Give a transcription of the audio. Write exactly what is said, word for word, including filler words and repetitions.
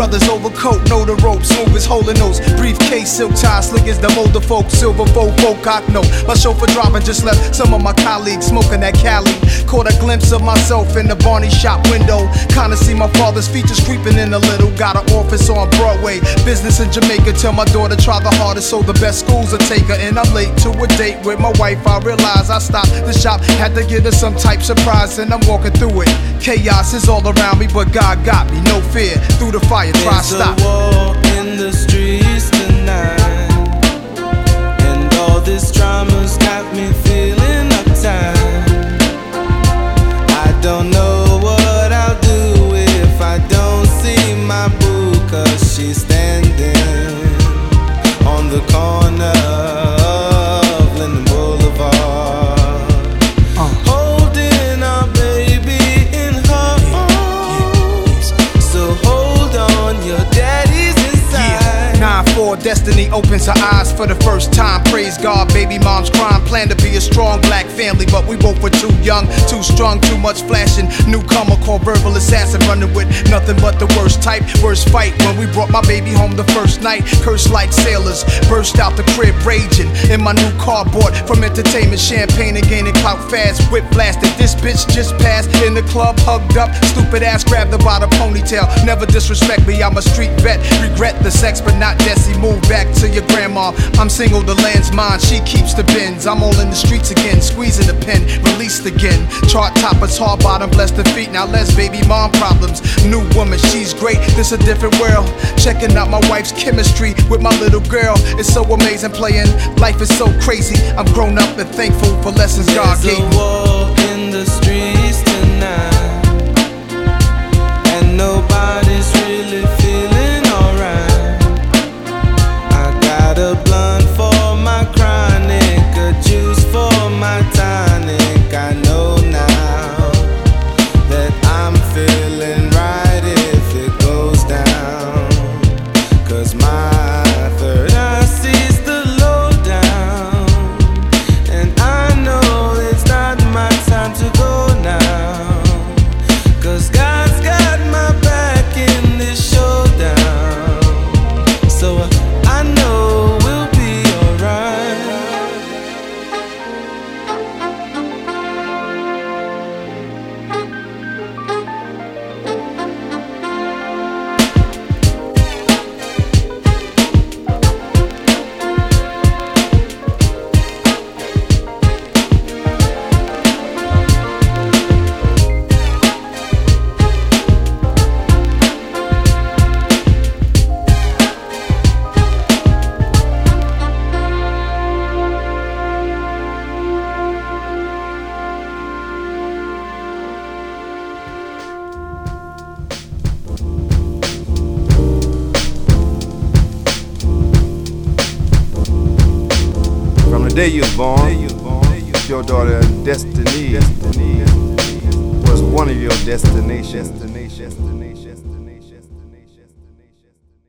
brothers overcoat, know the ropes, smooth as holding notes. Briefcase, silk tie, slick as the older folk, silver folk, folk, I know. My chauffeur driving just left some of my colleagues smoking that Cali. Caught a glimpse of myself in the Barney shop window. Kinda see my father's features creeping in a little. Got an office on Broadway, business in Jamaica. Tell my daughter try the hardest so the best schools will take her. And I'm late to a date with my wife. I realize I stopped the shop, had to get her some type surprise, and I'm walking through it. Chaos is all around me, but God got me, no fear. Through the fire, try stop. There's a war in the streets tonight, and all this drama's got me feeling uptight. I don't know what I'll do if I don't see my boo, cause she's standing on the corner of Linden Boulevard, uh. holding our baby in her arms. So hold on, your daddy's inside. nine four Destiny opens her eyes for the first time. Praise God, baby mom's crying. Plan to be a strong black family, but we both were too young, too strong, too much flashing. Newcomer called verbal assassin, running with nothing but the worst type. Worst fight when we brought my baby home the first night. Cursed like sailors, burst out the crib raging. In my new car bought from entertainment, champagne and gaining clout fast. Whip blasted, this bitch just passed in the club, hugged up. Stupid ass grabbed her by the ponytail. Never disrespect me, I'm a street vet. Regret the sex, but not Desi. Move back to your grandma. I'm single, the land's mine. She keeps the bins. I'm all in the streets again, squeezing the pen, released again. Chart toppers, hard bottom, bless the feet. Now less baby mom problems. New woman, she's great. This a different world. Checking out my wife's chemistry with my little girl. It's so amazing playing. Life is so crazy. I'm grown up and thankful for lessons God There's gave me. There's a war in the streets tonight, and nobody's really feeling alright. I got a blunt for my chronic, a juice for my tonic. I know now that I'm feeling right if it goes down, cause my third eye sees the lowdown, and I know it's not my time to go now, cause God's got my back in this showdown. So uh, I know we'll be alright. From the day you was born, your daughter Destiny was one of your destinations.